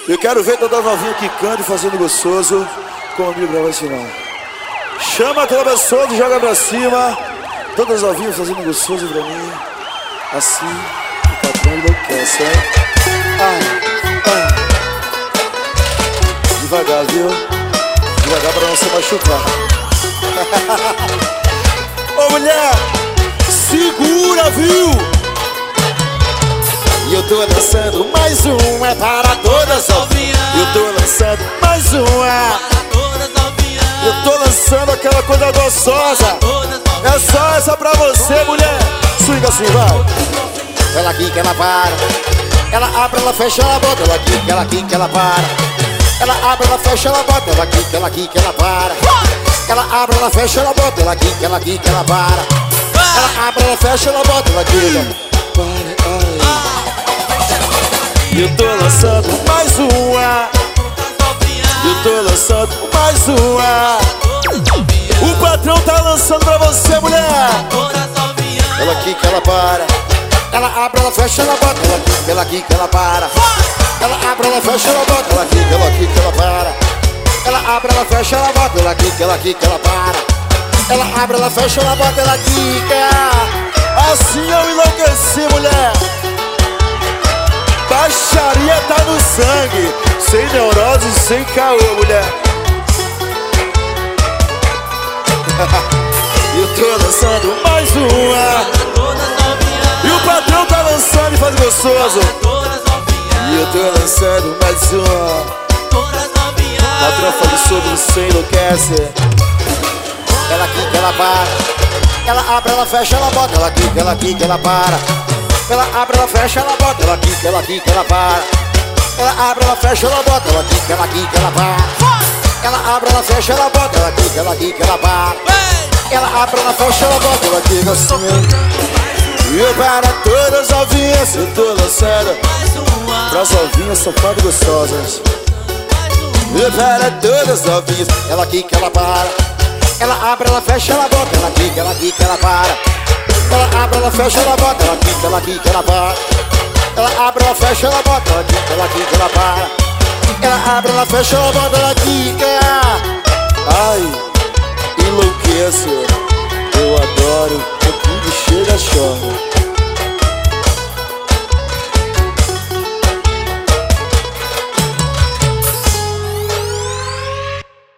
Eu quero ver toda novinha quicando e fazendo gostoso comigo pra vacinar. Chama aquela pessoa e joga pra cima. Todas as novinhas fazendo gostoso pra mim. Assim, o patrão enlouquece, hein? Devagar, viu? Devagar pra não se machucar. Ô mulher, segura, viu? E eu tô lançando mais uma para todas novinhas. Eu tô lançando mais uma para todas novinhas. Eu tô lançando aquela coisa gostosa. É só essa pra você, mulher. Swinga assim, vai. Ela quica, ela para. Ela abre, ela fecha, ela bota. Ela quica, ela para. Ela abre, ela fecha, ela bota. Ela quica, ela para. Ela abre, ela fecha, ela bota. Ela quica, ela para. Ela abre, ela fecha, ela bota. Ela quica. Eu tô lançando mais uma. Eu tô lançando mais uma. O patrão tá lançando pra você, mulher. Ela quica, ela para. Ela abre, ela fecha, ela bota. Ela quica, ela para. Ela abre, ela fecha, ela bota. Ela quica, ela para. Ela abre, ela fecha, ela bota. Ela quica, ela para. Ela abre, ela fecha, ela bota. Ela quica. Assim eu enlouqueci, mulher. Baixaria tá no sangue. Sem neurose, sem caô, mulher. Eu tô lançando mais uma. E o patrão tá lançando e faz gostoso. E eu tô lançando mais uma. O patrão faz gostoso, você enlouquece. Ela quica, ela para. Ela abre, ela fecha, ela bota. Ela quica, ela para. Ela abre, ela fecha, ela bota. Ela quica, ela para. Ela abre, ela fecha, ela bota. Ela quica, ela para. Ela abre, ela fecha, ela bota. Ela quica, ela para. Ela abre, ela fecha, ela bota. Ela quica assim. E eu para todas as novinhas, eu tô lançando pras novinhas safado gostosas. Eu para todas as novinhas. Ela quica, ela para. Ela abre, ela fecha, ela bota. Ela quica, ela para. Ela abre, ela fecha, ela bota. Ela quica, ela para. Ela abre, ela fecha, ela bota. Ela quica, ela para. Ela abre, ela fecha, ela bota. Ela quica. Ai, enlouqueço. Eu adoro, quando tudo chega, chora.